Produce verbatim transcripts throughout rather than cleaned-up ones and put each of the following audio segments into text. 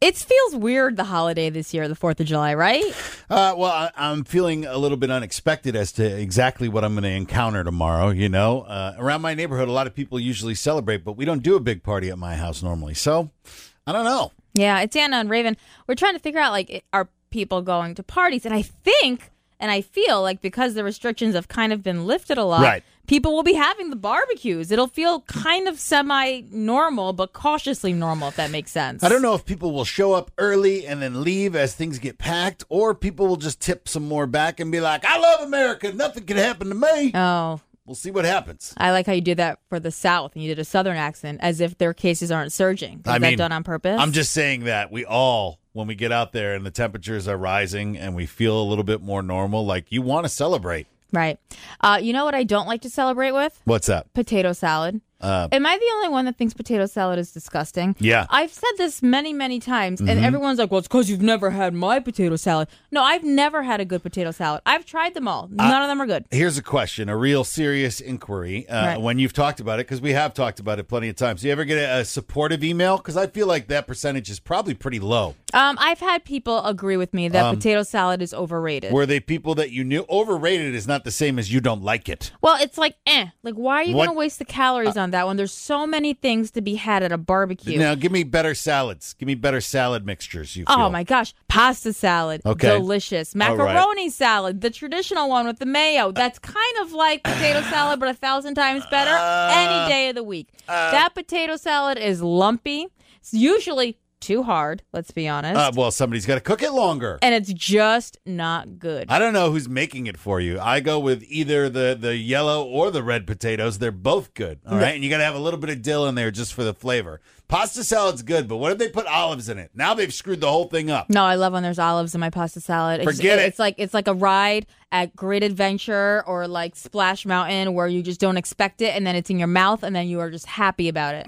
It feels weird, the holiday this year, the fourth of July, right? Uh, well, I, I'm feeling a little bit unexpected as to exactly what I'm going to encounter tomorrow, you know. Uh, around my neighborhood, a lot of people usually celebrate, but we don't do a big party at my house normally. So, I don't know. Yeah, it's Anna and Raven. We're trying to figure out, like, are people going to parties? And I think, and I feel like because the restrictions have kind of been lifted a lot, right. people will be having the barbecues. It'll feel kind of semi-normal, but cautiously normal, if that makes sense. I don't know if people will show up early and then leave as things get packed, or people will just tip some more back and be like, I love America. Nothing can happen to me. Oh. We'll see what happens. I like how you did that for the South, and you did a Southern accent, as if their cases aren't surging. Is I that mean, done on purpose? I'm just saying that we all, when we get out there and the temperatures are rising and we feel a little bit more normal, like you want to celebrate. Right. Uh, you know what I don't like to celebrate with? What's that? Potato salad. Uh, Am I the only one that thinks potato salad is disgusting? Yeah. I've said this many, many times, and Mm-hmm. everyone's like, well, it's because you've never had my potato salad. No, I've never had a good potato salad. I've tried them all. None Uh, of them are good. Here's a question, a real serious inquiry. Uh, Right. When you've talked about it, because we have talked about it plenty of times, do you ever get a, a supportive email? Because I feel like that percentage is probably pretty low. Um, I've had people agree with me that Um, potato salad is overrated. Were they people that you knew? Overrated is not the same as you don't like it. Well, it's like, eh. Like, why are you What- going to waste the calories on that when there's so many things to be had at a barbecue? Now, give me better salads. Give me better salad mixtures, you feel. Oh, my gosh. Pasta salad. Okay. Delicious. All right. Macaroni salad. The traditional one with the mayo. That's kind of like potato salad, but a thousand times better Uh, any day of the week. that potato salad is lumpy. It's usually too hard, let's be honest. Uh, well, somebody's got to cook it longer. and it's just not good. I don't know who's making it for you. I go with either the, the yellow or the red potatoes. They're both good, all right? And you got to have a little bit of dill in there just for the flavor. Pasta salad's good, but what if they put olives in it? Now they've screwed the whole thing up. No, I love when there's olives in my pasta salad. It's, Forget it. It's like it's like a ride at Great Adventure or like Splash Mountain where you just don't expect it and then it's in your mouth and then you are just happy about it.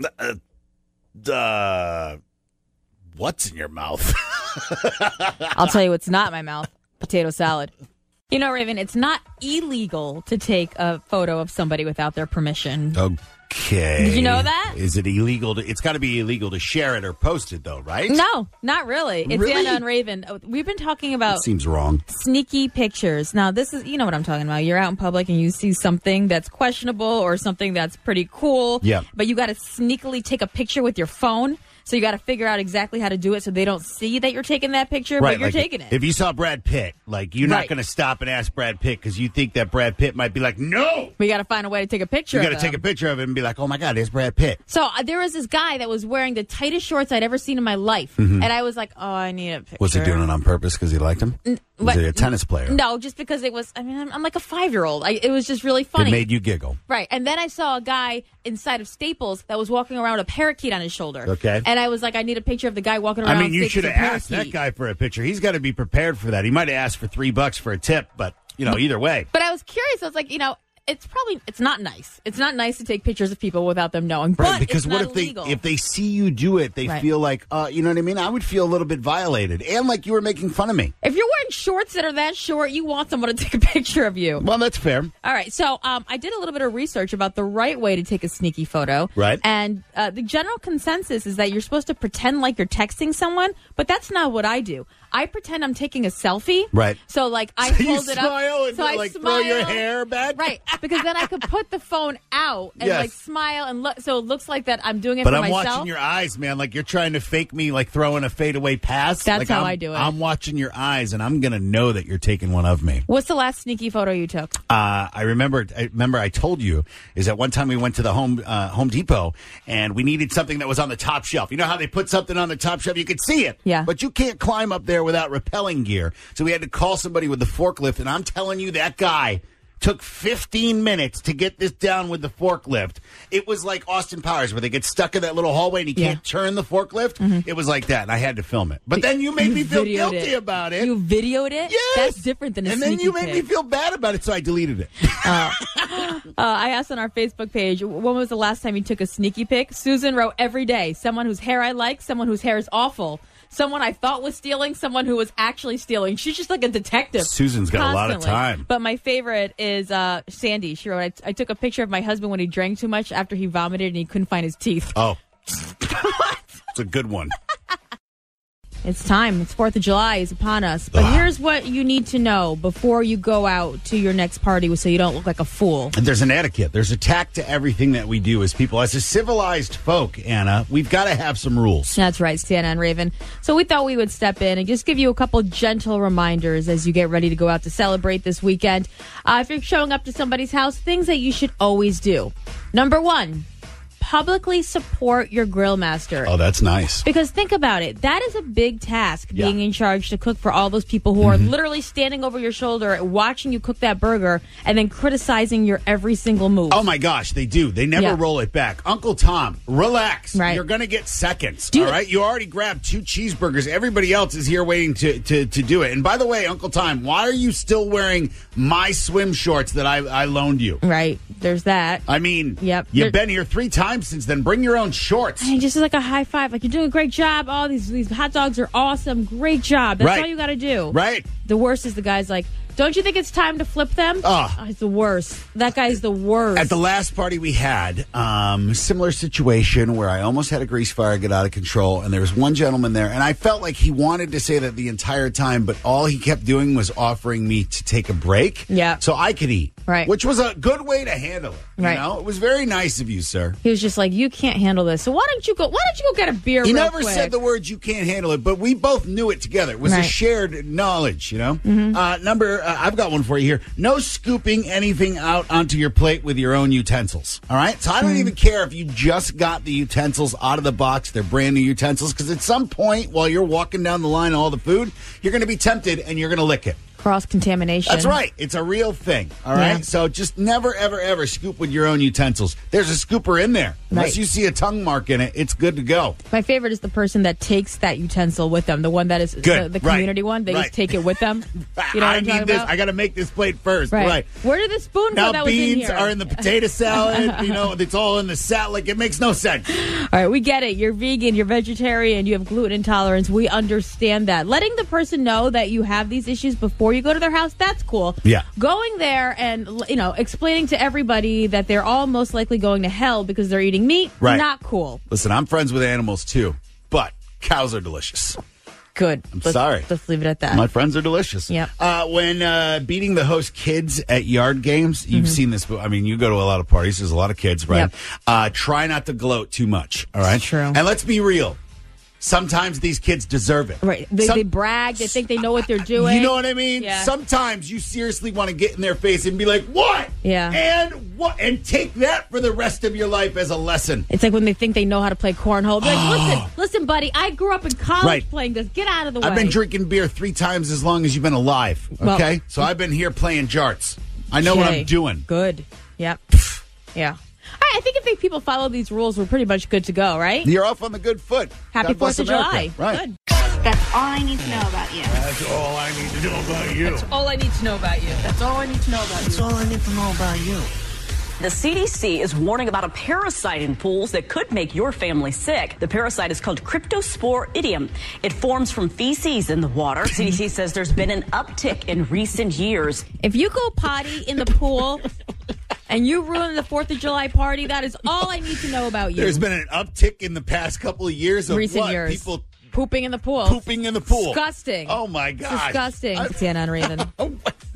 Uh, uh, what's in your mouth? I'll tell you what's not in my mouth. Potato salad. You know, Raven, it's not illegal to take a photo of somebody without their permission. Okay. Did you know that? Is it illegal to, it's got to be illegal to share it or post it, though, right? No, not really. It's Really? Anna and Raven. Oh, we've been talking about Seems wrong. sneaky pictures. Now, this is, you know what I'm talking about. You're out in public and you see something that's questionable or something that's pretty cool. Yeah. But you got to sneakily take a picture with your phone. So you got to figure out exactly how to do it so they don't see that you're taking that picture, but you're like taking it. If you saw Brad Pitt, like, you're not Right. going to stop and ask Brad Pitt because you think that Brad Pitt might be like, no! We got to find a way to take a picture You of got to them. take a picture of it and be like, oh, my God, there's Brad Pitt. So uh, there was this guy that was wearing the tightest shorts I'd ever seen in my life. And I was like, oh, I need a picture. Mm-hmm. Was he doing it on purpose because he liked him? Was what- he a tennis player? No, just because it was, I mean, I'm, I'm like a five-year-old. I, it was just really It funny. made you giggle. Right. And then I saw a guy inside of Staples that was walking around with a parakeet on his shoulder. Okay. And I was like, I need a picture of the guy walking around I mean, you Staples should with have a asked that parakeet. guy for a picture. He's got to be prepared for that. He might have asked for three bucks for a tip, but, you know, either way. But I was curious. I was like, you know, it's probably, it's not nice. It's not nice to take pictures of people without them knowing. Right, But because it's what not if illegal. they if they see you do it, they Right. feel like, uh, you know what I mean? I would feel a little bit violated and like you were making fun of me. If you're wearing shorts that are that short, you want someone to take a picture of you. Well, that's fair. All right, so um, I did a little bit of research about the right way to take a sneaky photo. Right. And uh, the general consensus is that you're supposed to pretend like you're texting someone, but that's not what I do. I pretend I'm taking a selfie. Right. So, like, I So you hold it smile up. and so I like smile. throw your hair back? Right, because then I could put the phone out and, Yes. like, smile and look. So it looks like that I'm doing it But for I'm myself. watching your eyes, man. Like you're trying to fake me, like throwing a fadeaway pass. That's Like, how I'm- I do it. I'm watching your eyes, and I'm gonna know that you're taking one of me. What's the last sneaky photo you took? Uh, I remember. I remember. I told you is that one time we went to the home uh, Home Depot, and we needed something that was on the top shelf. You know how they put something on the top shelf, you could see it, Yeah. but you can't climb up there without rappelling gear. So we had to call somebody with the forklift, and I'm telling you, that guy took fifteen minutes to get this down with the forklift. It was like Austin Powers, where they get stuck in that little hallway and he Yeah. can't turn the forklift. It was like that, and I had to film it. But then you made me feel videoed guilty it. about it. You videoed it? Yes. That's different than a and sneaky then you made pic. me feel bad about it, so I deleted it. Uh, I asked on our Facebook page, when was the last time you took a sneaky pic? Susan wrote, every day. Someone whose hair I like, someone whose hair is awful. Someone I thought was stealing, someone who was actually stealing. She's just like a detective. Susan's got a lot of constantly. time. But my favorite is uh, Sandy. She wrote, I, I took a picture of my husband when he drank too much after he vomited and he couldn't find his teeth. Oh. It's a good one. It's time. It's fourth of July is upon us. But Ugh. here's what you need to know before you go out to your next party so you don't look like a fool. And there's an etiquette. There's a tact to everything that we do as people. As a civilized folk, Anna, we've got to have some rules. That's right, Sienna and Raven. So we thought we would step in and just give you a couple gentle reminders as you get ready to go out to celebrate this weekend. Uh, if you're showing up to somebody's house, things that you should always do. Number one, publicly support your grill master. Oh, that's nice. Because think about it. That is a big task, Yeah. being in charge to cook for all those people who are literally standing over your shoulder, watching you cook that burger, and then criticizing your every single move. Oh, my gosh, they do. They never Yeah. roll it back. Uncle Tom, relax. Right. You're going to get seconds, Do all you- right? You already grabbed two cheeseburgers. Everybody else is here waiting to, to, to do it. And by the way, Uncle Tom, why are you still wearing my swim shorts that I, I loaned you? Right. There's that. I mean, Yep. you've There- been here three times since then. Bring your own shorts. And just like a high five, like you're doing a great job. All these these hot dogs are awesome. Great job. That's Right. all you got to do. Right. The worst is the guy's like, don't you think it's time to flip them? Ugh. Oh, it's the worst. That guy's the worst. At the last party we had, um, similar situation where I almost had a grease fire get out of control, and there was one gentleman there, and I felt like he wanted to say that the entire time, but all he kept doing was offering me to take a break, Yeah. so I could eat, Right. Which was a good way to handle it. You Right. know, it was very nice of you, sir. He was just like, you can't handle this. So why don't you go? Why don't you go get a beer? He real never quick? said the words "you can't handle it," but we both knew it together. It was a Right. shared knowledge, you know. Mm-hmm. Uh, number, uh, I've got one for you here. No scooping anything out onto your plate with your own utensils. All right, so I don't Mm. even care if you just got the utensils out of the box; they're brand new utensils. Because at some point, while you're walking down the line of all the food, you're going to be tempted and you're going to lick it. Cross contamination. That's right. It's a real thing. All right. Yeah. So just never, ever, ever scoop with your own utensils. There's a scooper in there. Unless Right. you see a tongue mark in it, it's good to go. My favorite is the person that takes that utensil with them. The one that is Good. the, the Right. community one. They Right. just take it with them. You know what I I'm need talking this. about? I got to make this plate first. Right. Right. Where did the spoon Now go that was in beans here? are in the potato salad. You know, it's all in the salad. Like, it makes no sense. All right, we get it. You're vegan, you're vegetarian, you have gluten intolerance. We understand that. Letting the person know that you have these issues before you go to their house, that's cool. Yeah. Going there and, you know, explaining to everybody that they're all most likely going to hell because they're eating meat, Right. not cool. Listen, I'm friends with animals too, but cows are delicious. Good. I'm let's, sorry. Let's leave it at that. My friends are delicious. Yep. Uh, when uh, beating the host kids at yard games, you've seen this. I mean, you go to a lot of parties. There's a lot of kids, right? Yep. Uh, try not to gloat too much. All right. It's true. And let's be real. Sometimes these kids deserve it. Right. They, Some- they brag. They think they know what they're doing. You know what I mean? Yeah. Sometimes you seriously want to get in their face and be like, "What?" Yeah. And what? And take that for the rest of your life as a lesson. It's like when they think they know how to play cornhole. They're like, listen, listen, buddy, I grew up in college Right. playing this. Get out of the way. I've been drinking beer three times as long as you've been alive. Well- Okay, so I've been here playing jarts. I know what Okay. I'm doing. Good. Yep. Yeah. All right, I think if they, people follow these rules, we're pretty much good to go, right? You're off on the good foot. Happy God bless fourth of America. July. Right. Good. That's all I need to know about you. That's all I need to know about you. All I need to know about you. That's all I need to know about you. That's all I need to know about you. The C D C is warning about a parasite in pools that could make your family sick. The parasite is called Cryptosporidium. It forms from feces in the water. C D C says there's been an uptick in recent years. If you go potty in the pool and you ruin the fourth of July party, that is all I need to know about you. There's been an uptick in the past couple of years of recent what? years. People pooping in the pool. pooping in the pool. Disgusting. Oh my god. Disgusting. I- Sienna and Raven. Oh,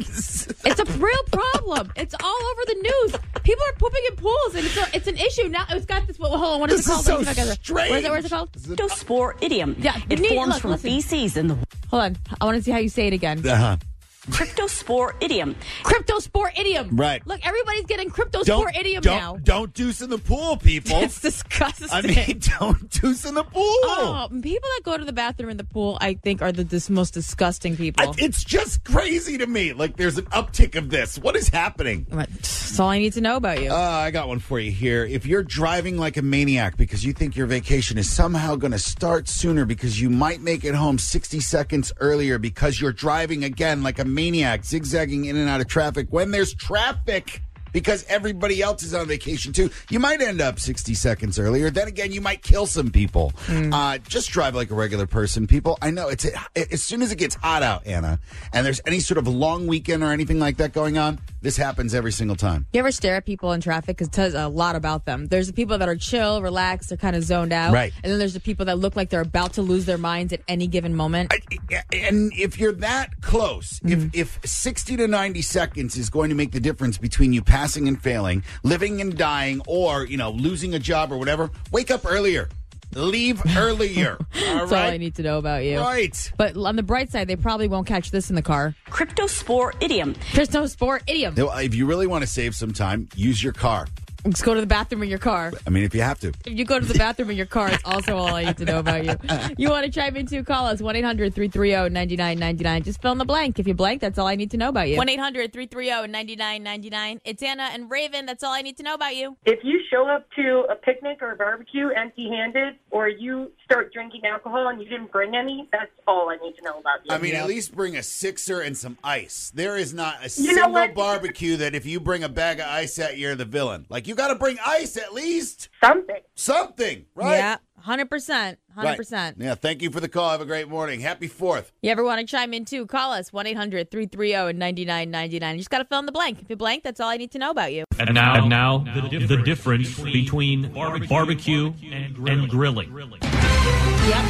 It's a real problem. It's all over the news. People are pooping in pools, and it's, a, it's an issue now. It's got this. Hold on, what is This it is called? so Let me see if I can- strange. What is it? What is it called? Cryptosporidium. Yeah, it you need- forms look, from listen. feces in the Hold on. I want to see how you say it again. uh-huh. Cryptosporidium. Cryptosporidium. Right. Look, everybody's getting Don't, cryptosporidium don't, now. don't deuce in the pool, people. It's disgusting. I mean, don't deuce in the pool. Oh, people that go to the bathroom in the pool, I think, are the dis- most disgusting people. I- it's just crazy to me. Like, there's an uptick of this. What is happening? That's all I need to know about you. Uh, I got one for you here. If you're driving like a maniac because you think your vacation is somehow going to start sooner because you might make it home sixty seconds earlier because you're driving again like a maniac, zigzagging in and out of traffic when there's traffic, because everybody else is on vacation too. You might end up sixty seconds earlier. Then again, you might kill some people. Mm. Uh, just drive like a regular person, people. I know it's it, as soon as it gets hot out, Anna, and there's any sort of long weekend or anything like that going on, this happens every single time. You ever stare at people in traffic? Because it tells a lot about them. There's the people that are chill, relaxed, they're kind of zoned out. Right. And then there's the people that look like they're about to lose their minds at any given moment. I, and if you're that close, mm-hmm. if, if sixty to ninety seconds is going to make the difference between you passing and failing, living and dying, or, you know, losing a job or whatever, wake up earlier. Leave earlier. All That's right? all I need to know about you. Right. But on the bright side, they probably won't catch this in the car. Cryptospore idiom. Cryptospore idiom. If you really want to save some time, use your car. Just go to the bathroom in your car. I mean, if you have to. If you go to the bathroom in your car, it's also all I need to know about you. You want to chime in too? Call us one eight hundred three three zero nine nine nine nine. Just fill in the blank. If you blank, that's all I need to know about you. one eight hundred three three zero nine nine nine nine. It's Anna and Raven. That's all I need to know about you. If you show up to a picnic or a barbecue empty-handed, or you start drinking alcohol and you didn't bring any, that's all I need to know about you. I mean, at least bring a sixer and some ice. There is not a You single know what? barbecue that if you bring a bag of ice at, you're the villain. Like, you got to bring ice at least. Something. Something, right? Yeah, one hundred percent. one hundred percent. Right. Yeah, thank you for the call. Have a great morning. Happy fourth. You ever want to chime in too? Call us one eight hundred three three zero nine nine nine nine. You just got to fill in the blank. If you blank, that's all I need to know about you. And now, and now the, difference the difference between barbecue, barbecue and, and grilling. Yep.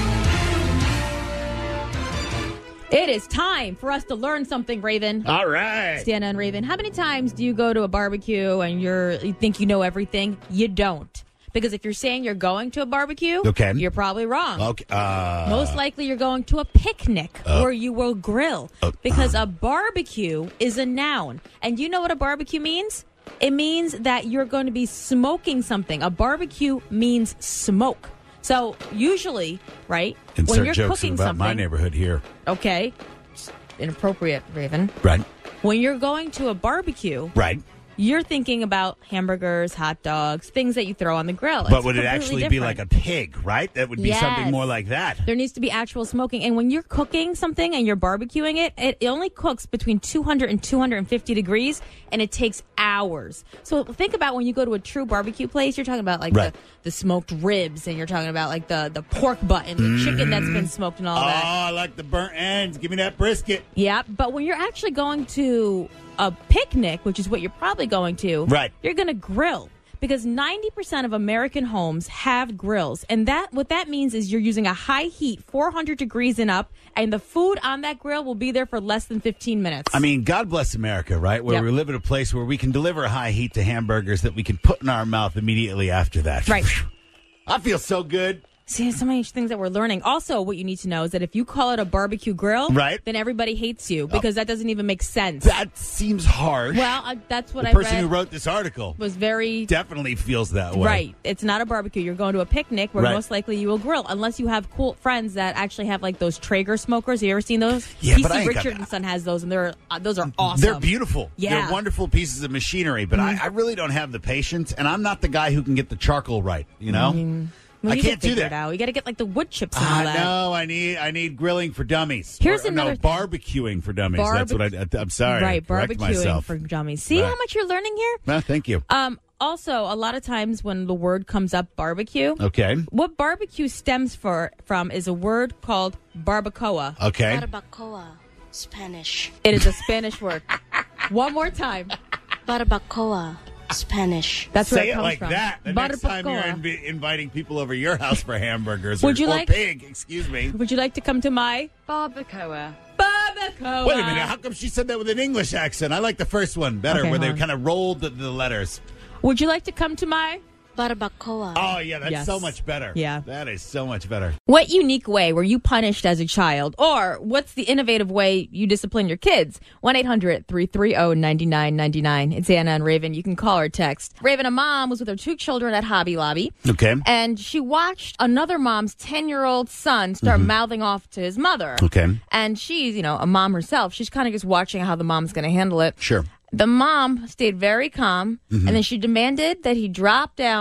It is time for us to learn something, Raven. All right. Stana and Raven, how many times do you go to a barbecue and you're you think you know everything? You don't. Because if you're saying you're going to a barbecue, okay. you're probably wrong. Okay. Uh, Most likely you're going to a picnic uh, where you will grill. Uh, because a barbecue is a noun. And you know what a barbecue means? It means that you're going to be smoking something. A barbecue means smoke. So usually, right, Insert when you're jokes cooking about something, my neighborhood here. Okay, inappropriate, Raven. Right. When you're going to a barbecue, right, you're thinking about hamburgers, hot dogs, things that you throw on the grill. But It's would it actually be different. like a pig, right? That would be Yes. something more like that. There needs to be actual smoking. And when you're cooking something and you're barbecuing it, it only cooks between two hundred and two hundred fifty degrees, and it takes hours. So think about when you go to a true barbecue place, you're talking about like Right. the, the smoked ribs, and you're talking about like the, the pork butt and the mm. chicken that's been smoked and all oh, that. I like the burnt ends. Give me that brisket. Yeah, but when you're actually going to a picnic, which is what you're probably going to, right. you're going to grill. Because ninety percent of American homes have grills. And that what that means is you're using a high heat, four hundred degrees and up, and the food on that grill will be there for less than fifteen minutes. I mean, God bless America, right? Where Yep. we live in a place where we can deliver high heat to hamburgers that we can put in our mouth immediately after that. Right. I feel so good. See, so many things that we're learning. Also, what you need to know is that if you call it a barbecue grill, right. then everybody hates you because oh. that doesn't even make sense. That seems harsh. Well, uh, that's what the I person read who wrote this article was very definitely feels that way. Right. It's not a barbecue. You're going to a picnic where right. most likely you will grill, unless you have cool friends that actually have like those Traeger smokers. Have you ever seen those? Yeah, P C but I ain't Richard got and Son has those, and they're uh, those are awesome. They're beautiful. Yeah. They're wonderful pieces of machinery, but mm-hmm. I, I really don't have the patience, and I'm not the guy who can get the charcoal right. You know. Mm-hmm. Well, I you can't can do figure that. It out. You got to get like the wood chips and all I that. know. I need. I need grilling for dummies. Here's or, another no barbecuing for dummies. Barbe- That's what I. I'm sorry. Right, correct barbecuing myself. for dummies. See right. how much you're learning here? Well, thank you. Um. Also, a lot of times when the word comes up, barbecue. Okay. What barbecue stems for from is a word called barbacoa. Okay. Barbacoa, Spanish. It is a Spanish word. One more time. Barbacoa. Spanish. That's where Say it it comes like from. that. The next time you're inv- inviting people over your house for hamburgers Would or, you or like, pig, excuse me. Would you like to come to my barbacoa? Barbacoa. Wait a minute. How come she said that with an English accent? I like the first one better, Okay, where they hold on. kind of rolled the, the letters. Would you like to come to my barbacoa? Oh, yeah, that's Yes. so much better. Yeah. That is so much better. What unique way were you punished as a child? Or what's the innovative way you discipline your kids? one eight hundred three three zero nine nine nine nine. It's Anna and Raven. You can call or text. Raven, a mom, was with her two children at Hobby Lobby. Okay. And she watched another mom's ten-year-old son start Mm-hmm. mouthing off to his mother. Okay. And she's, you know, a mom herself. She's kind of just watching how the mom's going to handle it. Sure. The mom stayed very calm, Mm-hmm. and then she demanded that he drop down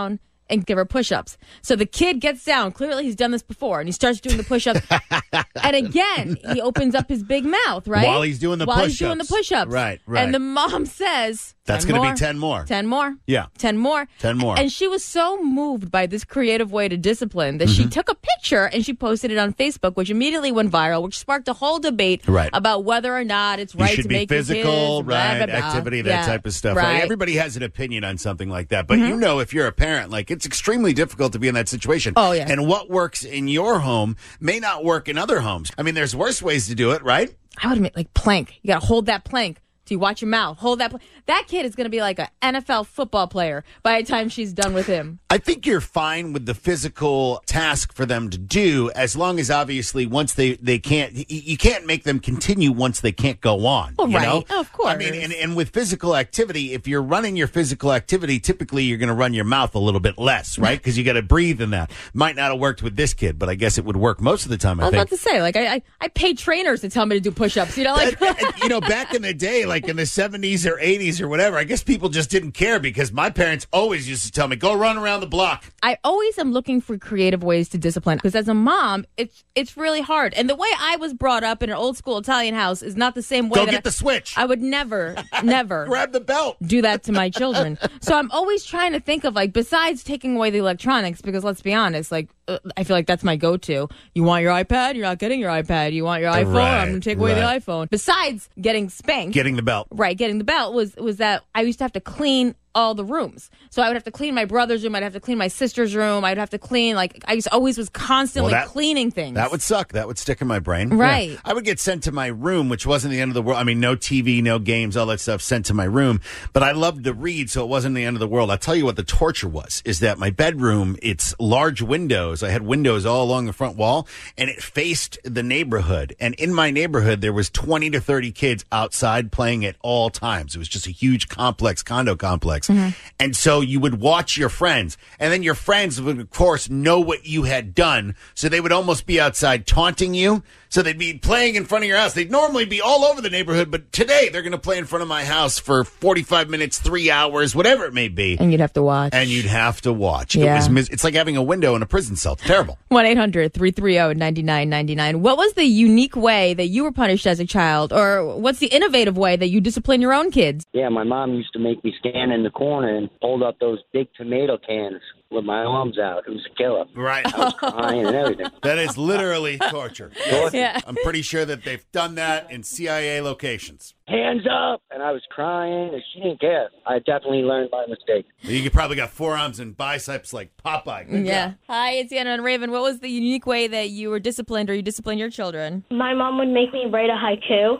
and give her push-ups. So the kid gets down. Clearly he's done this before, and he starts doing the push-ups. And again, he opens up his big mouth, right? While he's doing the While push-ups. he's doing the push-ups. Right, right. And the mom says... That's going to be ten more. ten more. Yeah. ten more. ten more. And she was so moved by this creative way to discipline that Mm-hmm. she took a picture and she posted it on Facebook, which immediately went viral, which sparked a whole debate Right. about whether or not it's You right should to be make your physical, kids, blah, right, blah, blah. activity, that Yeah. type of stuff. Right. Like, everybody has an opinion on something like that. But Mm-hmm. you know, if you're a parent, like, it's extremely difficult to be in that situation. Oh, yeah. And what works in your home may not work in other homes. I mean, there's worse ways to do it, right? I would admit, like plank. You got to hold that plank. Do you watch your mouth? Hold that. Pl- that kid is going to be like an N F L football player by the time she's done with him. I think you're fine with the physical task for them to do, as long as obviously once they, they can't, y- you can't make them continue once they can't go on. Well, you right. know? Of course. I mean, and, and with physical activity, if you're running your physical activity, typically you're going to run your mouth a little bit less, right? Because you got to breathe in that. Might not have worked with this kid, but I guess it would work most of the time, I, I was think. about to say, like, I, I, I paid trainers to tell me to do push-ups. You know, like, you know, back in the day, like in the seventies or eighties or whatever, I guess people just didn't care because my parents always used to tell me, go run around the block. I always am looking for creative ways to discipline because as a mom, it's it's really hard. And the way I was brought up in an old school Italian house is not the same way. Go that get I, the switch. I would never, never Grab the belt. do that to my children. So I'm always trying to think of, like, besides taking away the electronics, because let's be honest, like, uh, I feel like that's my go-to. You want your iPad? You're not getting your iPad. You want your iPhone? Right, I'm going to take away right. the iPhone. Besides getting spanked. Getting the belt. Right, getting the belt was was that I used to have to clean all the rooms. So I would have to clean my brother's room. I'd have to clean my sister's room. I'd have to clean, like, I just always was constantly Well, that- cleaning things. That would suck. That would stick in my brain. Right. Yeah. I would get sent to my room, which wasn't the end of the world. I mean, no T V, no games, all that stuff sent to my room. But I loved to read, so it wasn't the end of the world. I'll tell you what the torture was, is that my bedroom, it's large windows. I had windows all along the front wall, and it faced the neighborhood. And in my neighborhood, there was twenty to thirty kids outside playing at all times. It was just a huge complex, condo complex. Mm-hmm. And so you would watch your friends, and then your friends would, of course, know what you had done. So they would almost be outside taunting you. So they'd be playing in front of your house. They'd normally be all over the neighborhood, but today they're going to play in front of my house for forty-five minutes, three hours, whatever it may be. And you'd have to watch. And you'd have to watch. Yeah. It was mis- it's like having a window in a prison cell. It's terrible. one eight hundred three three zero nine nine nine nine. What was the unique way that you were punished as a child? Or what's the innovative way that you discipline your own kids? Yeah, my mom used to make me stand in the corner and hold up those big tomato cans with my arms out. It was a killer. Right. I was crying and everything. That is literally torture. Yes. Yeah. I'm pretty sure that they've done that in C I A locations. Hands up! And I was crying, and she didn't care. I definitely learned by mistake. You probably got forearms and biceps like Popeye. Good Yeah. job. Hi, it's Anna and Raven. What was the unique way that you were disciplined or you disciplined your children? My mom would make me write a haiku,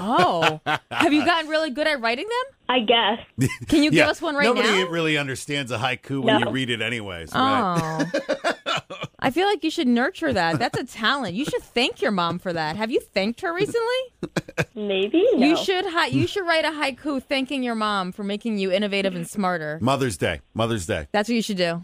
Oh. Have you gotten really good at writing them? I guess. Can you give Yeah. us one right Nobody now? really understands a haiku when No. you read it anyways. Right? Oh. I feel like you should nurture that. That's a talent. You should thank your mom for that. Have you thanked her recently? Maybe? No. You should hi- you should write a haiku thanking your mom for making you innovative and smarter. Mother's Day. Mother's Day. That's what you should do.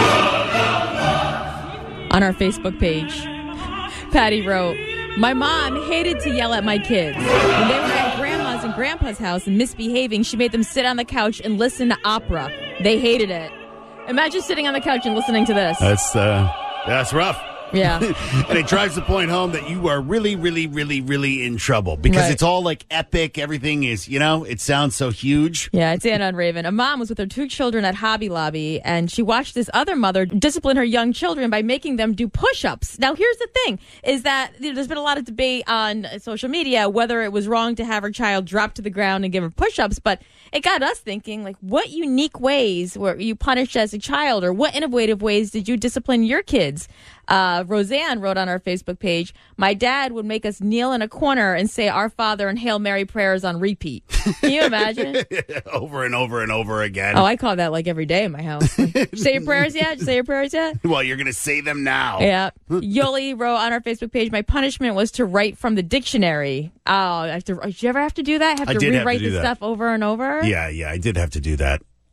On our Facebook page, Patty wrote, "My mom hated to yell at my kids. When they were at Grandma's and Grandpa's house and misbehaving, she made them sit on the couch and listen to opera. They hated it." Imagine sitting on the couch and listening to this. That's uh, that's rough. Yeah. And it drives the point home that you are really, really, really, really in trouble because Right. it's all like epic. Everything is, you know, it sounds so huge. Yeah, it's Anna and Raven. A mom was with her two children at Hobby Lobby, and she watched this other mother discipline her young children by making them do push-ups. Now, here's the thing, is that you know, there's been a lot of debate on social media whether it was wrong to have her child drop to the ground and give her push-ups, but it got us thinking, like, what unique ways were you punished as a child, or what innovative ways did you discipline your kids? Uh, Roseanne wrote on our Facebook page, "My dad would make us kneel in a corner and say Our Father and Hail Mary prayers on repeat." Can you imagine? Over and over and over again. Oh, I call that like every day in my house. Like, say your prayers yet? Say your prayers yet? Well, you're going to say them now. Yeah. Yoli wrote on our Facebook page, "My punishment was to write from the dictionary." Oh, I have to, did you ever have to do that? Have I to did have to rewrite do the that. stuff over and over? Yeah, yeah, I did have to do that.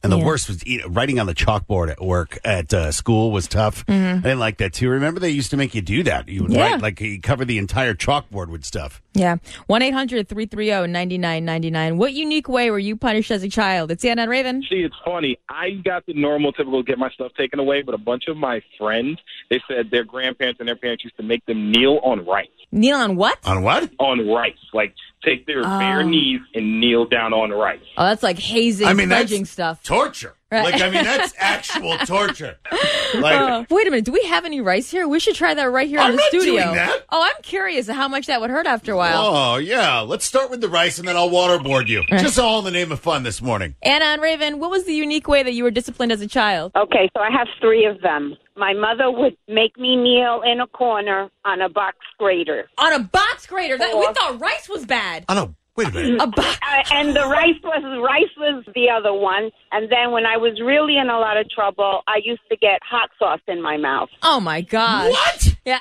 And the Yeah. worst was eat, writing on the chalkboard at work, at uh, school was tough. Mhm. I didn't like that too. Remember they used to make you do that. You would Yeah. write, like, you cover the entire chalkboard with stuff. Yeah. one eight hundred three three zero nine nine nine nine. What unique way were you punished as a child? It's Anna and Raven. See, it's funny. I got the normal, typical get my stuff taken away, but a bunch of my friends, they said their grandparents and their parents used to make them kneel on rice. Kneel on what? On what? On rice. Like, take their Oh. bare knees and kneel down on rice. Oh, that's like hazing, I mean, that's pledging stuff. Torture. Right. Like, I mean, that's actual torture. Like, Uh, wait a minute. Do we have any rice here? We should try that right here I'm in the not studio. doing that. Oh, I'm curious how much that would hurt after a while. oh, yeah. Let's start with the rice and then I'll waterboard you. Right. Just all in the name of fun this morning. Anna and Raven, what was the unique way that you were disciplined as a child? Okay, so I have three of them. My mother would make me kneel in a corner on a box grater. On a box grater? That, we Or- thought rice was bad. Oh, no. Wait a minute. A bo- Uh, and the rice was rice was the other one. And then when I was really in a lot of trouble, I used to get hot sauce in my mouth. oh, my God. What? Yeah.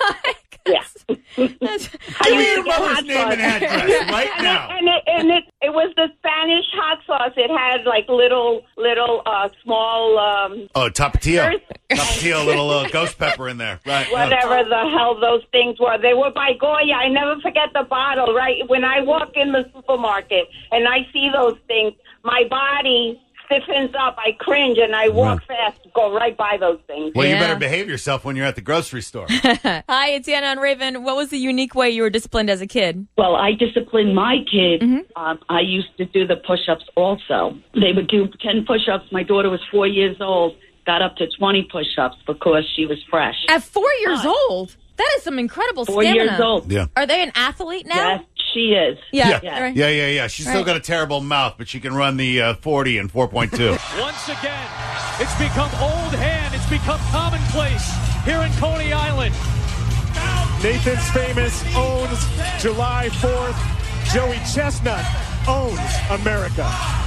Yeah. That's- Give me your mother's name and address right And, now. it, and, it, and it, it was the Spanish hot sauce. It had like little, little, uh, small, um, Oh, Tapatio. Earth- Tapatio, little uh, ghost pepper in there. Right. no. whatever the hell those things were. They were by Goya. I never forget the bottle, right? When I walk in the supermarket and I see those things, my body stiffens up. I cringe and I walk fast, go right by those things. Well, you Yeah. better behave yourself when you're at the grocery store. Hi, it's Anna and Raven. What was the unique way you were disciplined as a kid? Well, I disciplined my kid. Mm-hmm. Um, I used to do the push-ups also. They would do ten push-ups. My daughter was four years old, got up to twenty push-ups because she was fresh. At four years old? That is some incredible Four stamina. years old. Yeah. Are they an athlete now? Yes, she is. Yeah. Yeah. Right. Yeah, yeah, yeah. She's still Right. got a terrible mouth, but she can run the uh, forty and four point two. Once again, it's become old hand. It's become commonplace here in Coney Island. Nathan's Famous owns July fourth. Joey Chestnut owns America.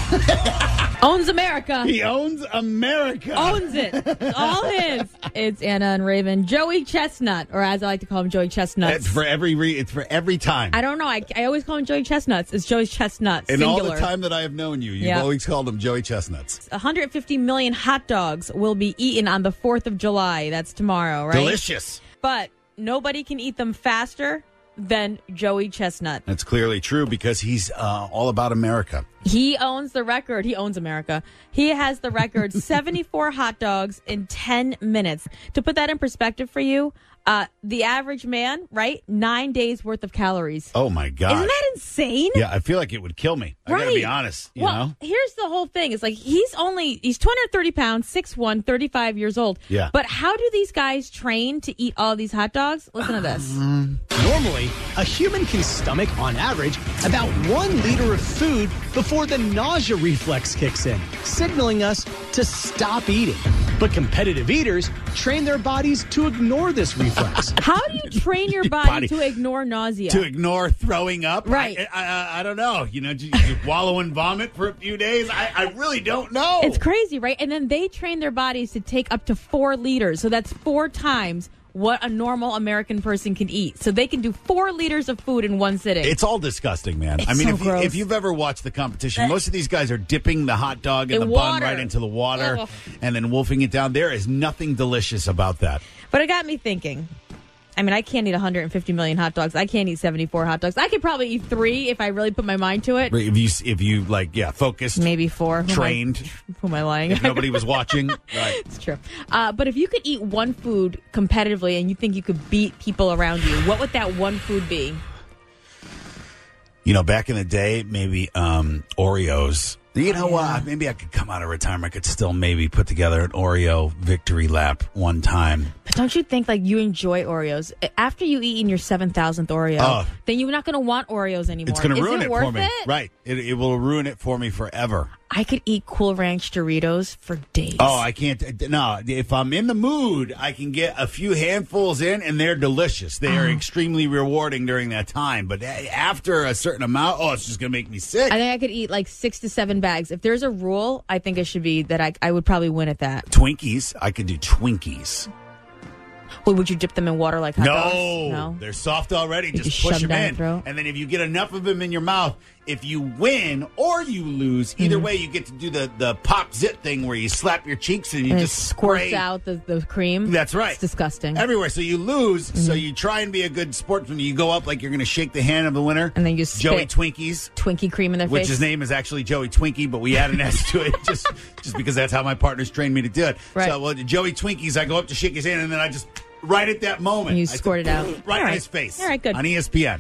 Owns America. He owns America. Owns it. It's all his. It's Anna and Raven. Joey Chestnut, or as I like to call him, Joey Chestnuts. It's for every re- it's for every time. I don't know. I, I always call him Joey Chestnuts. It's Joey Chestnuts. In singular. all the time that I have known you, you've Yeah. always called him Joey Chestnuts. one hundred fifty million hot dogs will be eaten on the fourth of July. That's tomorrow, right? Delicious. But nobody can eat them faster than Joey Chestnut. That's clearly true because he's uh, all about America. He owns the record. He owns America. He has the record seventy-four hot dogs in ten minutes. To put that in perspective for you, uh, the average man, right? Nine days worth of calories. Oh, my God. Isn't that insane? Yeah, I feel like it would kill me. I got to be Right. honest, you well, know? here's the whole thing. It's like he's only, he's two hundred thirty pounds, six one, thirty-five years old. Yeah. But how do these guys train to eat all these hot dogs? Listen to this. Normally, a human can stomach, on average, about one liter of food before the nausea reflex kicks in, signaling us to stop eating. But competitive eaters train their bodies to ignore this reflex. How do you train your body, Body. to ignore nausea? To ignore throwing up? Right. I, I, I, I don't know. You know, just, just wallow in vomit for a few days? I, I really don't know. It's crazy, right? And then they train their bodies to take up to four liters. So that's four times what a normal American person can eat. So they can do four liters of food in one sitting. It's all disgusting, man. It's I mean, so if, you, gross. if you've ever watched the competition, most of these guys are dipping the hot dog and In the bun water. right into the water Ugh. and then wolfing it down. There is nothing delicious about that. But it got me thinking. I mean, I can't eat one hundred fifty million hot dogs. I can't eat seventy-four hot dogs. I could probably eat three if I really put my mind to it. If you, if you like, yeah, focused, Maybe four. Who am I- trained, Who am I lying? if nobody was watching, right. It's true. Uh, but if you could eat one food competitively and you think you could beat people around you, what would that one food be? You know, back in the day, maybe um, Oreos. You know what? Maybe I could come out of retirement. I could still maybe put together an Oreo victory lap one time. But don't you think, like, you enjoy Oreos? After you eat in your seven thousandth Oreo, Oh. then you're not going to want Oreos anymore. It's going to Is ruin it, it, worth for me. it? Right. It, it will ruin it for me forever. I could eat Cool Ranch Doritos for days. Oh, I can't. No, if I'm in the mood, I can get a few handfuls in, and they're delicious. They are Oh. extremely rewarding during that time. But after a certain amount, oh, it's just going to make me sick. I think I could eat like six to seven bags. If there's a rule, I think it should be that I, I would probably win at that. Twinkies, I could do Twinkies. Well, would you dip them in water like hot No, dogs? No, they're soft already. You Just just push shove them them down in, the throat? and then if you get enough of them in your mouth, if you win or you lose, either Mhm. way, you get to do the the pop zit thing where you slap your cheeks and you and just it squirts spray out the, the cream. That's right. It's disgusting. everywhere. So you lose. So Mhm. you try and be a good sportsman. You go up like you're going to shake the hand of the winner, and then you Joey spit Twinkies. Twinkie cream in their Which face. his name is actually Joey Twinkie, but we add an S to it just just because that's how my partners trained me to do it. Right. So well, Joey Twinkies, I go up to shake his hand, and then I just right at that moment, And you I squirt it out. right All in right. his face. All right, good. On E S P N.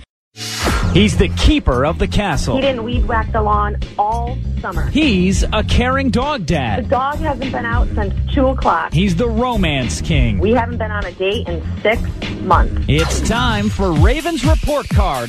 He's the keeper of the castle. He didn't weed whack the lawn all summer. He's a caring dog The dad. dog hasn't been out since two o'clock. He's the romance king. We haven't been on a date in six months. It's time for Raven's Report Card.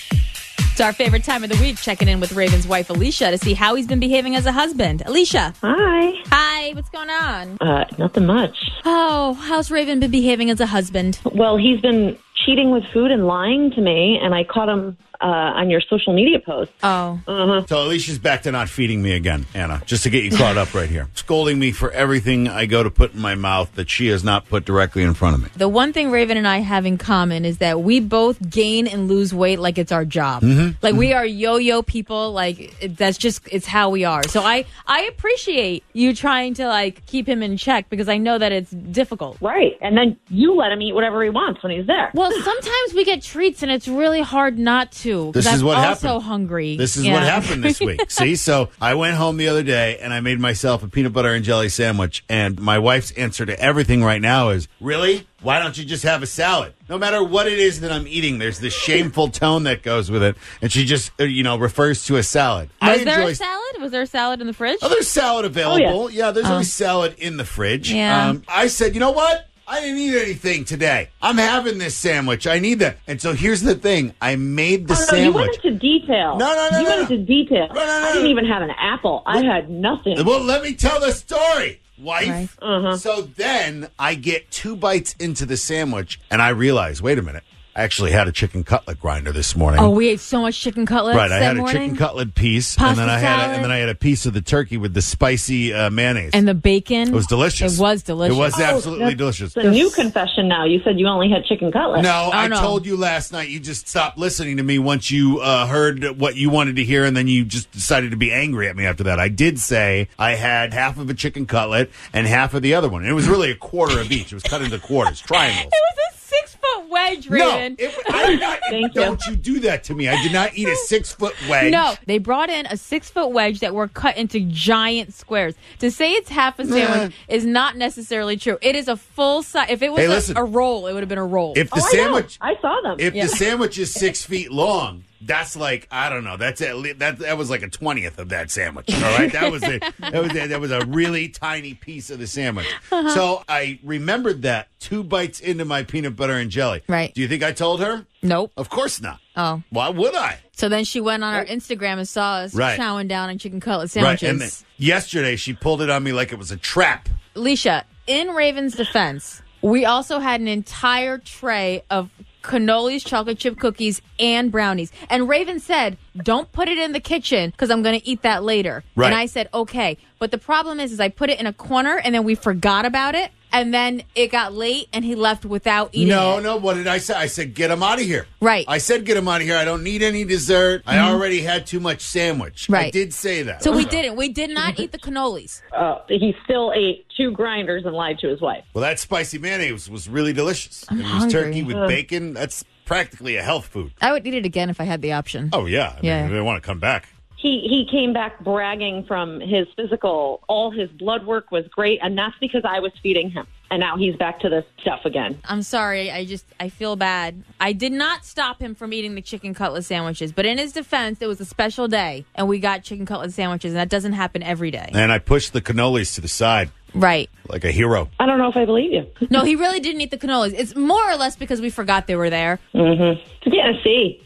It's our favorite time of the week, checking in with Raven's wife, Alicia, to see how he's been behaving as a husband. Alicia. Hi. Hi, what's going on? Uh, nothing much. Oh, how's Raven been behaving as a husband? Well, he's been cheating with food and lying to me, and I caught him uh, on your social media post. Oh. Uh-huh. So Alicia's back to not feeding me again, Anna, just to get you caught up right here. Scolding me for everything I go to put in my mouth that she has not put directly in front of me. The one thing Raven and I have in common is that we both gain and lose weight like it's our job. Mhm. Like we are yo-yo people. Like it, that's just it's how we are. So I I appreciate you trying to like keep him in check because I know that it's difficult. Right. And then you let him eat whatever he wants when he's there. Well, sometimes we get treats and it's really hard not to. 'cause This is I'm what also happened. hungry. This is Yeah. what happened this week. See, so I went home the other day and I made myself a peanut butter and jelly sandwich. And my wife's answer to everything right now is, really? Why don't you just have a salad? No matter what it is that I'm eating, there's this shameful tone that goes with it. And she just, uh, you know, refers to a salad. I Was there enjoy a salad? Was there a salad in the fridge? Oh, there's salad available. yeah. there's Oh. always salad in the fridge. Yeah. Um, I said, you know what? I didn't eat anything today. I'm having this sandwich. I need that. And so here's the thing. I made the Oh, no, sandwich. you went into detail. No, no, no, You no, went no. into detail. No, no, no, I didn't no. even have an apple. I had nothing. Well, let me tell the story, wife. Right. Uh-huh. So then I get two bites into the sandwich, and I realize, wait a minute. I actually had a chicken cutlet grinder this morning. Oh, we ate so much chicken cutlets. Right, I that had a morning. chicken cutlet piece, Pasta and then I had a, salad. and then I had a piece of the turkey with the spicy uh, mayonnaise. And the bacon. It was delicious. It was delicious. It was Oh, absolutely that's delicious. The new confession now. You said you only had chicken cutlets. No, I no. told you last night. You just stopped listening to me once you uh, heard what you wanted to hear, and then you just decided to be angry at me after that. I did say I had half of a chicken cutlet and half of the other one. It was really a quarter of each. It was cut into quarters, triangles. It was a six foot wedge, Raven. No, it, I did not, Thank don't you do that to me. I did not eat a six foot wedge. No, they brought in a six foot wedge that were cut into giant squares. To say it's half a sandwich is not necessarily true. It is a full size. If it was Hey, a, listen. a roll, it would have been a roll. If the Oh, sandwich, I know. I saw them. if Yeah. the sandwich is six feet long, that's like I don't know. That's at least, that that was like a twentieth of that sandwich. All right, that was a, that was a, that was a really tiny piece of the sandwich. Uh-huh. So I remembered that two bites into my peanut butter and jelly. Right. Do you think I told her? Nope. Of course not. Oh. Why would I? So then she went on our Instagram and saw us Right. chowing down on chicken cutlet Right. sandwiches. And then yesterday she pulled it on me like it was a trap. Alicia, in Raven's defense, we also had an entire tray of cannolis, chocolate chip cookies, and brownies. And Raven said, don't put it in the kitchen because I'm going to eat that later. Right. And I said, okay. But the problem is, is I put it in a corner and then we forgot about it. And then it got late and he left without eating no, it. no. What did I say? I said, get him out of here. Right. I said, get him out of here. I don't need any dessert. I Mhm. already had too much sandwich. I Right. did say that. So we didn't. We did not eat the cannolis. Uh, he still ate two grinders and lied to his wife. Well, that spicy mayonnaise was really delicious. I'm it was hungry. turkey with Ugh. bacon. That's practically a health food. I would eat it again if I had the option. Oh, yeah. I Yeah. mean, I want to come back. He he came back bragging from his physical. All his blood work was great, and that's because I was feeding him. And now he's back to this stuff again. I'm sorry. I just, I feel bad. I did not stop him from eating the chicken cutlet sandwiches. But in his defense, it was a special day, and we got chicken cutlet sandwiches, and that doesn't happen every day. And I pushed the cannolis to the side Right. like a hero. I don't know if I believe you. No, he really didn't eat the cannolis. It's more or less because we forgot they were there. Mm-hmm. Yeah, a C.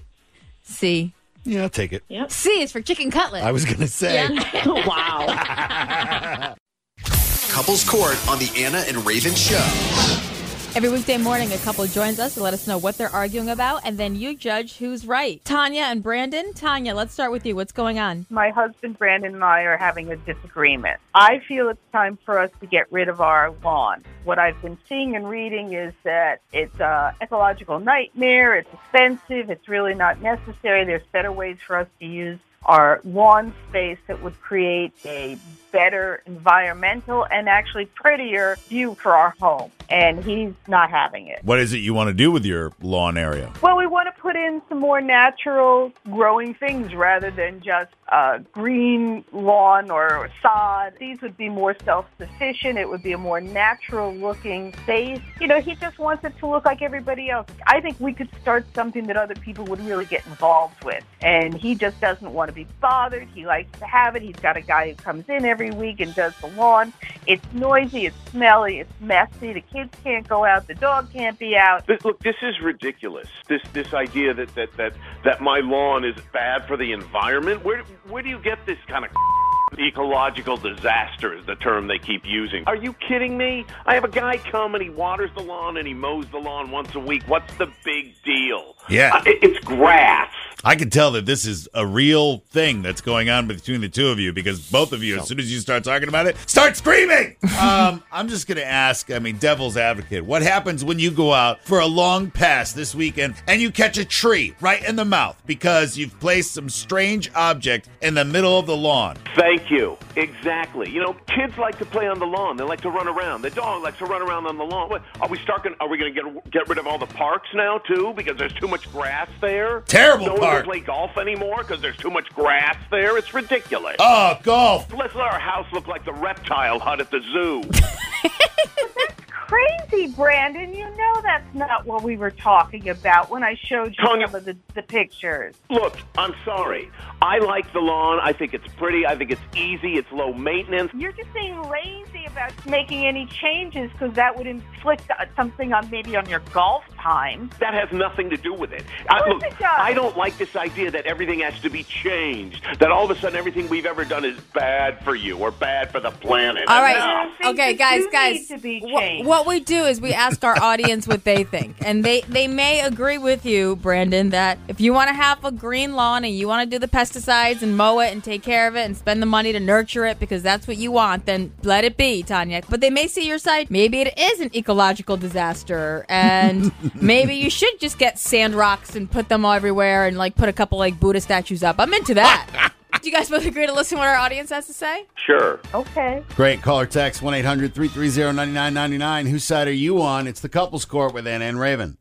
C. Yeah, I'll take it. Yep. C is for chicken cutlet. I was going to say. Yeah. Wow. Couples Court on the Anna and Raven Show. Every weekday morning, a couple joins us to let us know what they're arguing about, and then you judge who's right. Tanya and Brandon. Tanya, let's start with you. What's going on? My husband, Brandon, and I are having a disagreement. I feel it's time for us to get rid of our lawn. What I've been seeing and reading is that it's an ecological nightmare, it's expensive, it's really not necessary. There's better ways for us to use our lawn space that would create a better environmental and actually prettier view for our home. And he's not having it. What is it you want to do with your lawn area? Well, we want to put in some more natural growing things rather than just a green lawn or sod. These would be more self-sufficient. It would be a more natural-looking space. You know, he just wants it to look like everybody else. I think we could start something that other people would really get involved with. And he just doesn't want to be bothered. He likes to have it. He's got a guy who comes in every week and does the lawn. It's noisy, it's smelly, it's messy. The kids can't go out. The dog can't be out. This, look, this is ridiculous. This this idea that, that, that, that my lawn is bad for the environment. Where where do you get this kind of ecological disaster is the term they keep using? Are you kidding me? I have a guy come and he waters the lawn and he mows the lawn once a week. What's the big deal? Yeah. Uh, it, it's grass. I can tell that this is a real thing that's going on between the two of you because both of you, as soon as you start talking about it, start screaming. um, I'm just going to ask, I mean, devil's advocate, what happens when you go out for a long pass this weekend and you catch a tree right in the mouth because you've placed some strange object in the middle of the lawn? Thank you. Exactly. You know, kids like to play on the lawn. They like to run around. The dog likes to run around on the lawn. What, are we starting? Are we going to get get rid of all the parks now too because there's too much grass there? Terrible no park. one can play golf anymore because there's too much grass there. It's ridiculous. Oh, golf. Let's let our house look like the reptile hut at the zoo. Crazy, Brandon. You know that's not what we were talking about when I showed you Tanya, some of the, the pictures. Look, I'm sorry. I like the lawn. I think it's pretty. I think it's easy. It's low maintenance. You're just being lazy about making any changes because that would inflict something on maybe on your golf time. That has nothing to do with it. Of I, course look, it does. I don't like this idea that everything has to be changed, that all of a sudden everything we've ever done is bad for you or bad for the planet. All And right. no. Okay, guys, guys. To be Wh- what we do is we ask our audience what they think. And they, they may agree with you, Brandon, that if you want to have a green lawn and you want to do the pesticides and mow it and take care of it and spend the money to nurture it because that's what you want, then let it be, Tanya. But they may see your side. Maybe it is an ecological disaster. And maybe you should just get sand rocks and put them all everywhere and like put a couple like Buddha statues up. I'm into that. Do you guys both agree to listen to what our audience has to say? Sure. Okay. Great. Call or text one eight hundred three three zero nine nine nine nine. Whose side are you on? It's the Couples Court with Anna and Raven.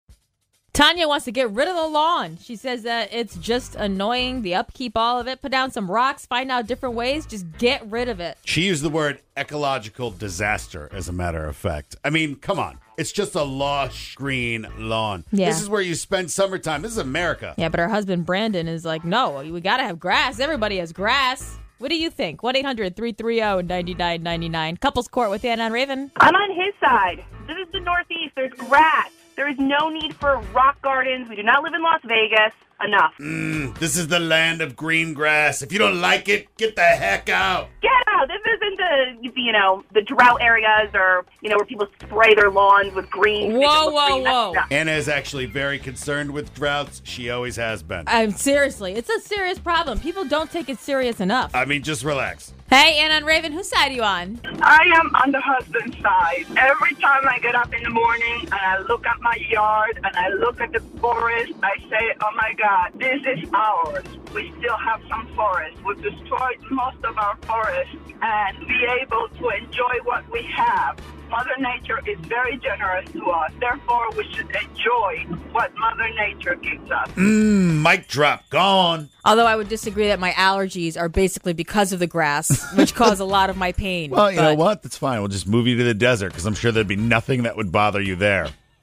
Tanya wants to get rid of the lawn. She says that it's just annoying, the upkeep, all of it. Put down some rocks, find out different ways. Just get rid of it. She used the word ecological disaster, as a matter of fact. I mean, come on. It's just a lush green lawn. Yeah. This is where you spend summertime. This is America. Yeah, but her husband, Brandon, is like, no, we got to have grass. Everybody has grass. What do you think? one eight hundred three three zero nine nine nine nine. Couples Court with Anna and Raven. I'm on his side. This is the Northeast. There's grass. There is no need for rock gardens. We do not live in Las Vegas. Enough. Mm, this is the land of green grass. If you don't like it, get the heck out. Get out. This isn't the, you know, the drought areas or, you know, where people spray their lawns with green. to make it Whoa, look whoa, green. That's whoa. enough. Anna is actually very concerned with droughts. She always has been. I'm seriously, it's a serious problem. People don't take it serious enough. I mean, just relax. Hey, Anna and Raven, whose side are you on? I am on the husband's side. Every time I get up in the morning and I look at my yard and I look at the forest, I say, oh my God, this is ours. We still have some forest. We've destroyed most of our forest and be able to enjoy what we have. Mother Nature is very generous to us. Therefore, we should enjoy what Mother Nature gives us. Mmm, mic drop, gone. Although I would disagree that my allergies are basically because of the grass, which cause a lot of my pain. Well, you but know what? That's fine. We'll just move you to the desert because I'm sure there'd be nothing that would bother you there.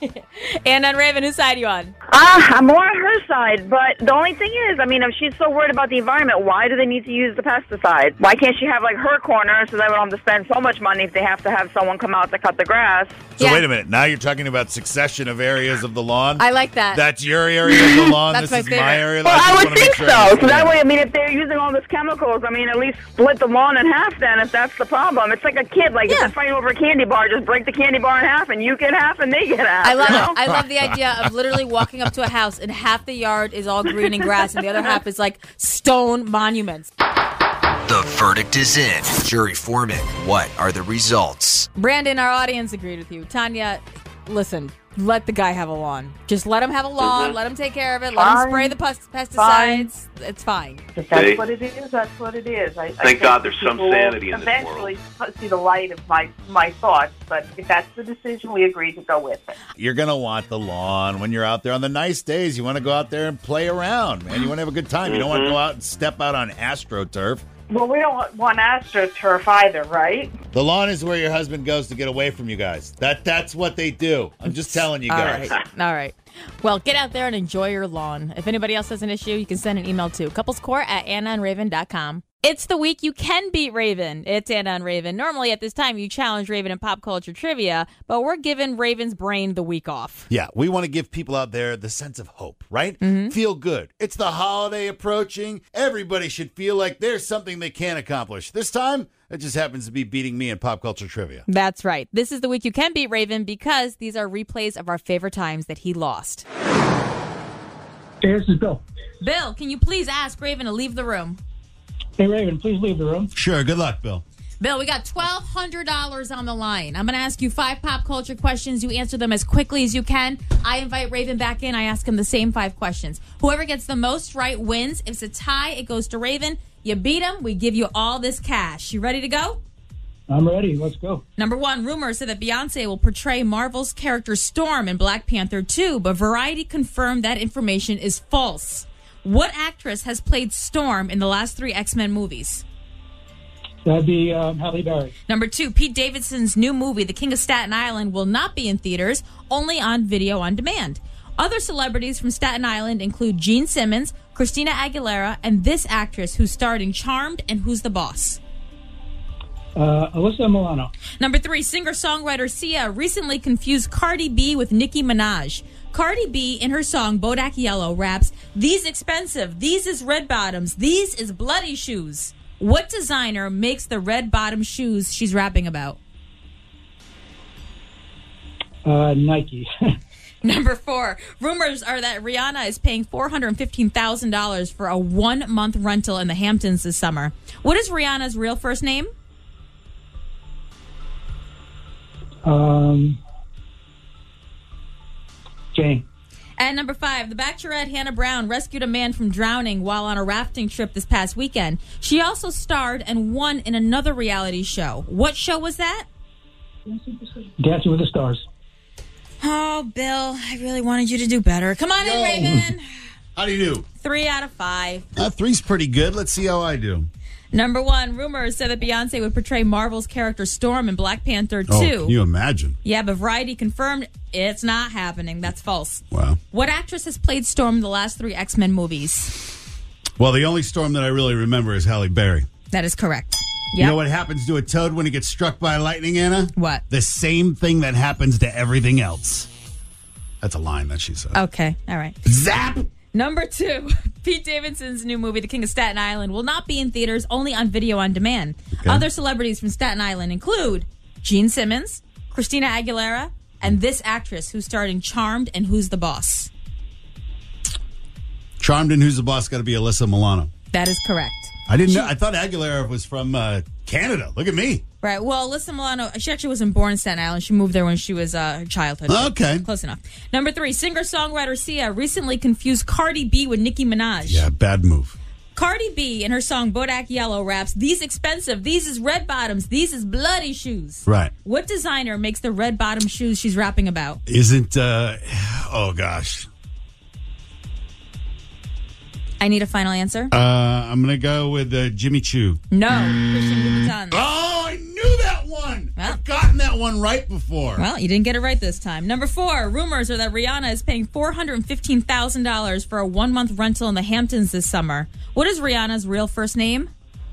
And on Raven, whose side are you on? Ah, I'm more on her side, but the only thing is, I mean, if she's so worried about the environment, why do they need to use the pesticide? Why can't she have, like, her corner so they don't have to spend so much money if they have to have someone come out to cut the grass? So Yeah. wait a minute. Now you're talking about succession of areas of the lawn? I like that. That's your area of the lawn. That's this my is favorite. my area. Well, just I would wanna make think sure so. I So that understand. way, I mean, if they're using all these chemicals, I mean, at least split the lawn in half then, if that's the problem. It's like a kid, like, if they're fighting over a candy bar, just break the candy bar in half, and you get half, and they get half. I love you it. know? I love the idea of literally walking up to a house and half the yard is all green and grass and the other half is like stone monuments. The verdict is in. Jury foreman, what are the results? Brandon, our audience agreed with you. Tanya, listen, let the guy have a lawn. Just let him have a lawn. Mhm. Let him take care of it. Let him Fine. spray the pest- pesticides. Fine. It's fine. If that's See? what it is, that's what it is. I, I Thank think God there's some people sanity in this eventually see the light of my, my thoughts, but if that's the decision, we agreed to go with it. You're going to want the lawn when you're out there on the nice days. You want to go out there and play around, man. You want to have a good time. You don't want to Mhm. go out and step out on AstroTurf. Well, we don't want AstroTurf either, right? The lawn is where your husband goes to get away from you guys. That That's what they do. I'm just telling you All guys. right. All right. Well, get out there and enjoy your lawn. If anybody else has an issue, you can send an email to couplescore at anna and raven dot com. It's the week you can beat Raven. It's Anna and Raven. Normally at this time, you challenge Raven in pop culture trivia, but we're giving Raven's brain the week off. Yeah, we want to give people out there the sense of hope, right? Mm-hmm. Feel good. It's the holiday approaching. Everybody should feel like there's something they can accomplish. This time, it just happens to be beating me in pop culture trivia. That's right. This is the week you can beat Raven because these are replays of our favorite times that he lost. Hey, this is Bill. Bill, can you please ask Raven to leave the room? Hey, Raven, please leave the room. Sure. Good luck, Bill. Bill, we got twelve hundred dollars on the line. I'm going to ask you five pop culture questions. You answer them as quickly as you can. I invite Raven back in. I ask him the same five questions. Whoever gets the most right wins. If it's a tie, it goes to Raven. You beat him, we give you all this cash. You ready to go? I'm ready. Let's go. Number one, rumors say that Beyonce will portray Marvel's character Storm in Black Panther two, but Variety confirmed that information is false. What actress has played Storm in the last three X-Men movies? That'd be um, Halle Berry. Number two, Pete Davidson's new movie, The King of Staten Island, will not be in theaters, only on video on demand. Other celebrities from Staten Island include Gene Simmons, Christina Aguilera, and this actress who starred in Charmed and Who's the Boss? Uh, Alyssa Milano. Number three, singer-songwriter Sia recently confused Cardi B with Nicki Minaj. Cardi B, in her song Bodak Yellow, raps, "These expensive, these is red bottoms, these is bloody shoes." What designer makes the red bottom shoes she's rapping about? Uh, Nike. Number four, rumors are that Rihanna is paying four hundred fifteen thousand dollars for a one-month rental in the Hamptons this summer. What is Rihanna's real first name? um, Jane. And number five, the Bachelorette Hannah Brown rescued a man from drowning while on a rafting trip this past weekend. She also starred and won in another reality show. What show was that? Dancing with the Stars. Oh, Bill, I really wanted you to do better. Come on in, Raven. How do you do? Three out of five. Uh, three's pretty good. Let's see how I do. Number one, rumors said that Beyonce would portray Marvel's character Storm in Black Panther two. Oh, can you imagine? Yeah, but Variety confirmed it's not happening. That's false. Wow. What actress has played Storm in the last three X-Men movies? Well, the only Storm that I really remember is Halle Berry. That is correct. You know what happens to a toad when it gets struck by lightning, Anna? What? The same thing that happens to everything else. That's a line that she said. Okay, all right. Zap! Number two, Pete Davidson's new movie, The King of Staten Island, will not be in theaters, only on video on demand. Okay. Other celebrities from Staten Island include Gene Simmons, Christina Aguilera, and this actress who starred in Charmed and Who's the Boss? Charmed and Who's the Boss got to be Alyssa Milano. That is correct. I didn't know. I thought Aguilera was from uh, Canada. Look at me. Right. Well, Alyssa Milano, she actually wasn't born in Staten Island. She moved there when she was uh, her childhood. Okay. Close enough. Number three, singer-songwriter Sia recently confused Cardi B with Nicki Minaj. Yeah, bad move. Cardi B, in her song Bodak Yellow, raps, "These expensive, these is red bottoms, these is bloody shoes." Right. What designer makes the red bottom shoes she's rapping about? Isn't, uh, oh gosh. I need a final answer. Uh, I'm going to go with uh, Jimmy Choo. No, Christian Louboutin. Oh, I knew that one. I've gotten that one right before. Well, you didn't get it right this time. Number four, rumors are that Rihanna is paying four hundred fifteen thousand dollars for a one-month rental in the Hamptons this summer. What is Rihanna's real first name?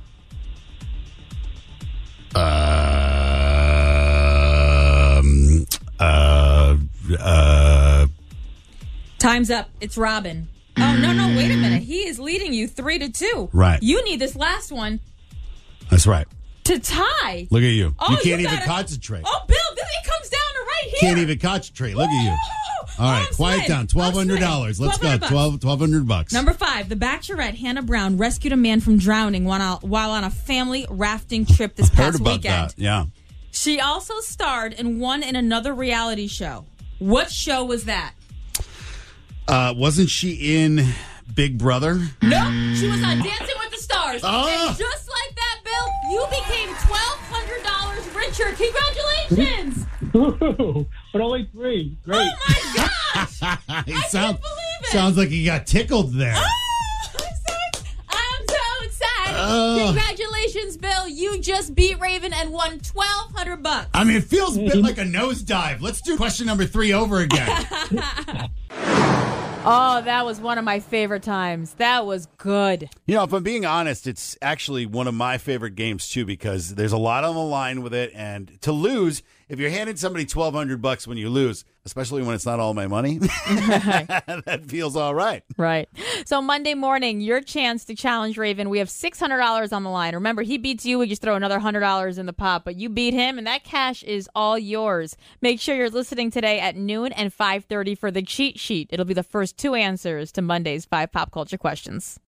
Um, uh, uh, Time's up. It's Robin. Oh, no, no, wait a minute. He is leading you three to two. Right. You need this last one That's right. to tie. Look at you. Oh, you can't you even gotta- concentrate. Oh, Bill, this it comes down to right here. Can't even concentrate. Look at you. All right, I'm quiet sweating. down. twelve hundred dollars. Let's go. twelve hundred bucks. twelve twelve hundred bucks. Number five, the Bachelorette Hannah Brown rescued a man from drowning while while on a family rafting trip this Heard past about weekend. that. Yeah. She also starred in one in another reality show. What show was that? Uh, wasn't she in Big Brother? No, she was on Dancing with the Stars. Ah. And just like that, Bill, you became twelve hundred dollars richer. Congratulations! but only three. Great. Oh my gosh! He I sound- can't believe it. Sounds like he got tickled there. Oh, I'm so, I'm so excited. Oh. Congratulations, Bill. You just beat Raven and won twelve hundred bucks. I mean, it feels a bit like a nosedive. Let's do question number three over again. Oh, that was one of my favorite times. That was good. You know, if I'm being honest, it's actually one of my favorite games too because there's a lot on the line with it, and to lose, if you're handing somebody twelve hundred bucks when you lose, especially when it's not all my money, that feels all right. Right. So Monday morning, your chance to challenge Raven. We have six hundred dollars on the line. Remember, he beats you. We just throw another one hundred dollars in the pot. But you beat him, and that cash is all yours. Make sure you're listening today at noon and five thirty for the cheat sheet. It'll be the first two answers to Monday's five pop culture questions.